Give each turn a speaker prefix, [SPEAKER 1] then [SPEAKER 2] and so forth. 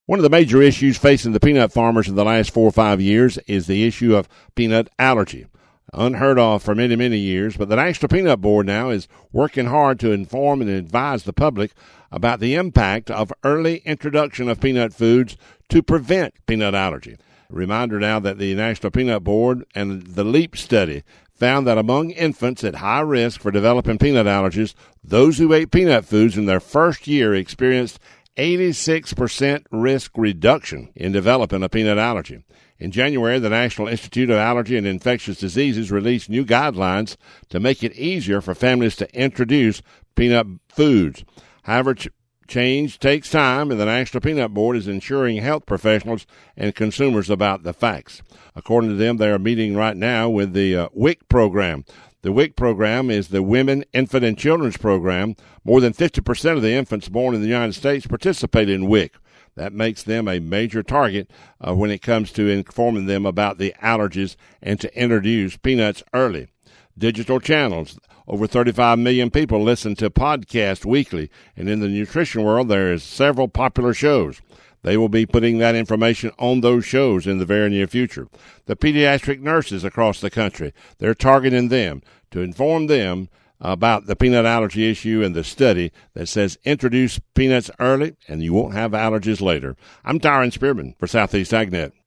[SPEAKER 1] One of the major issues facing the peanut farmers in the last 4 or 5 years is the issue of peanut allergy. Unheard of for many, many years, but the National Peanut Board now is working hard to inform and advise the public about the impact of early introduction of peanut foods to prevent peanut allergy. A reminder now that the National Peanut Board and the LEAP study found that among infants at high risk for developing peanut allergies, those who ate peanut foods in their first year experienced 86% risk reduction in developing a peanut allergy. In January, the National Institute of Allergy and Infectious Diseases released new guidelines to make it easier for families to introduce peanut foods. However, change takes time, and the National Peanut Board is ensuring health professionals and consumers about the facts. According to them, they are meeting right now with the WIC program. The WIC program is the Women, Infant, and Children's Program. More than 50% of the infants born in the United States participate in WIC. That makes them a major target when it comes to informing them about the allergies and to introduce peanuts early. Digital channels. Over 35 million people listen to podcasts weekly, and in the nutrition world, there is several popular shows. They will be putting that information on those shows in the very near future. The pediatric nurses across the country, they're targeting them to inform them about the peanut allergy issue and the study that says introduce peanuts early and you won't have allergies later. I'm Tyron Spearman for Southeast AgNet.